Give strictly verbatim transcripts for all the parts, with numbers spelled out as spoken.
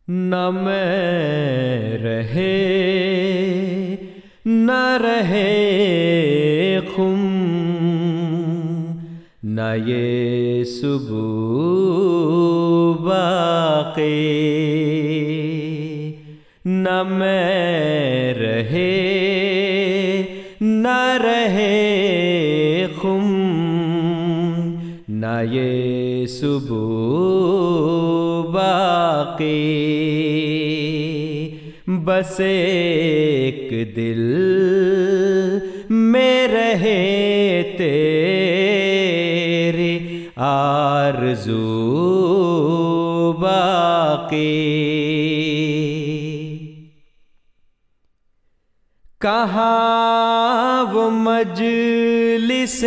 نہ میں رہے نہ رہے خم، نہ یہ صبح باقی، نہ میں رہے نہ رہے خم، نہ یہ صبح باقی، بس ایک دل میں رہے تیری آرزو باقی۔ کہاں وہ مجلس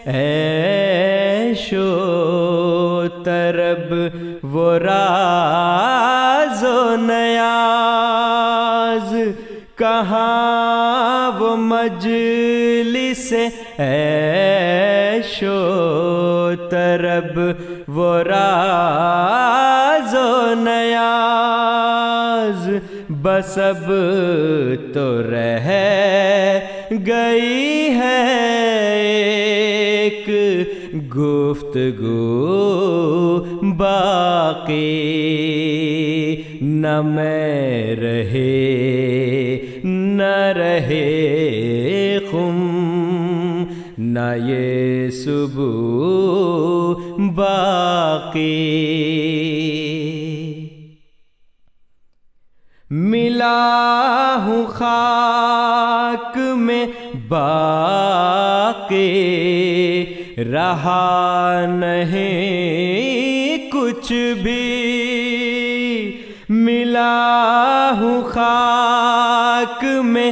عیش و طرب، وہ راز و نیاز، کہاں وہ مجلس عیش و طرب، وہ راز و نیاز، بس اب تو رہ گئی ہے ایک گفتگو باقی، نہ میں رہے نہ رہے خم، نہ یہ صبح باقی۔ ملا ہوں خاک میں باقی، رہا نہیں کچھ بھی، ملا ہوں خاک میں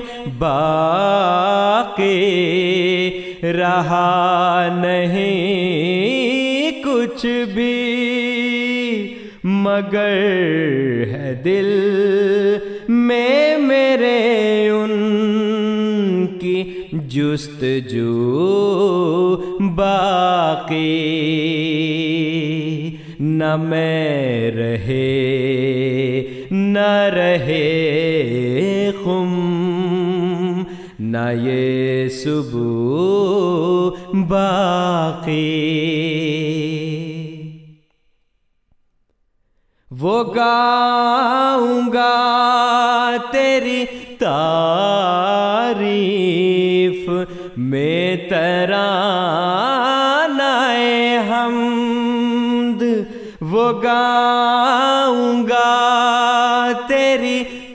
باقی، رہا نہیں کچھ بھی، مگر ہے دل میں میرے ان کی جستجو باقی، نہ میں رہے نہ رہے خم، نہ یہ صبح باقی۔ وہ گاؤں گا تیری تعریف میں ترانۂ حمد، وہ گاؤں گا تیری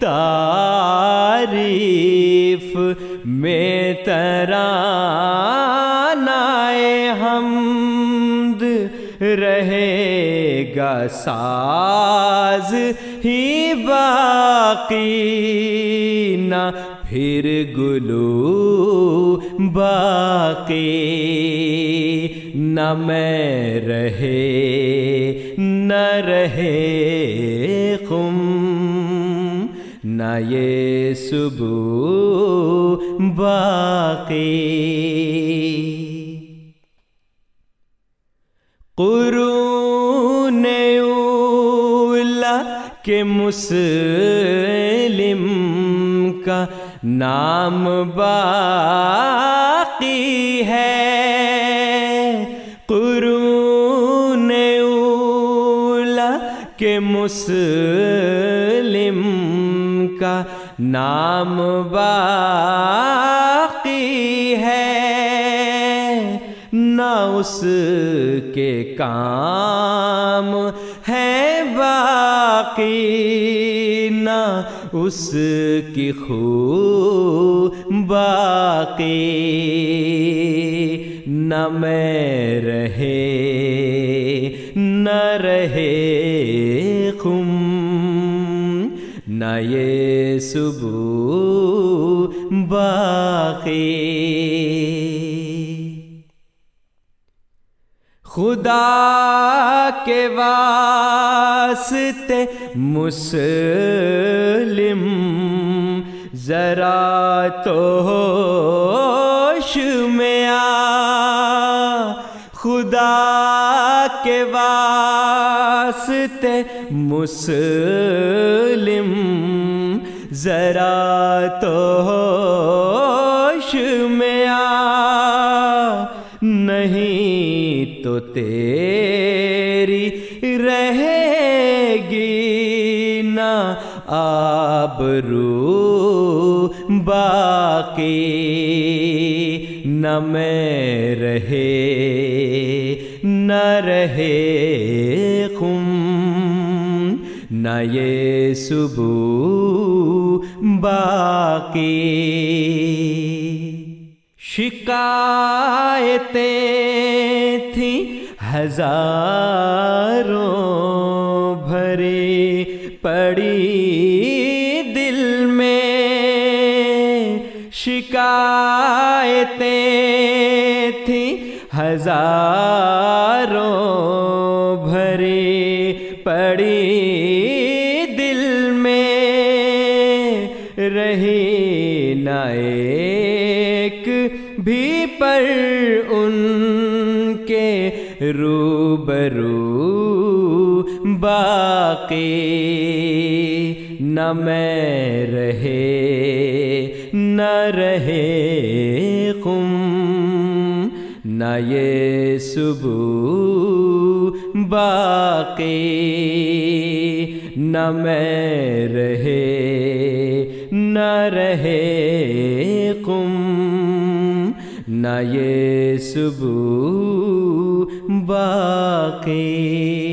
تعریف میں ترانۂ حمد، رہے گا ساز ہی باقی، نہ پھر گلو باقی، نہ میں رہے نہ رہے خم، نہ یہ صبح باقی۔ قرون اولیٰ کے مسلم کا نام باقی ہے، قرون اولیٰ کے مسلم کا نام باقی ہے، نہ اس کے کام ہے باقی، نہ اس کی خو باقی، نہ میں رہے نہ رہے خم، نہ یہ صبح باقی۔ خدا کے واسطے مسلم ذرا تو ہوش میں آ، خدا کے واسطے مسلم ذرا تو ہوش میں آ، نہیں تو تیری رہے گی نہ آبرو باقی، نہ میں رہے نہ رہے خم، نہ یہ صبح باقی۔ شکایتیں تھیں ہزاروں بھری پڑی دل میں، شکایتیں تھیں ہزاروں بھری پڑی دل میں، رہی نہ ایک بھی پر ان کے روبرو باقی، نہ میں رہے نہ رہے خم، نہ یہ صبح باقی، نہ میں رہے نہ رہے خم، نہ یہ صبح باقی۔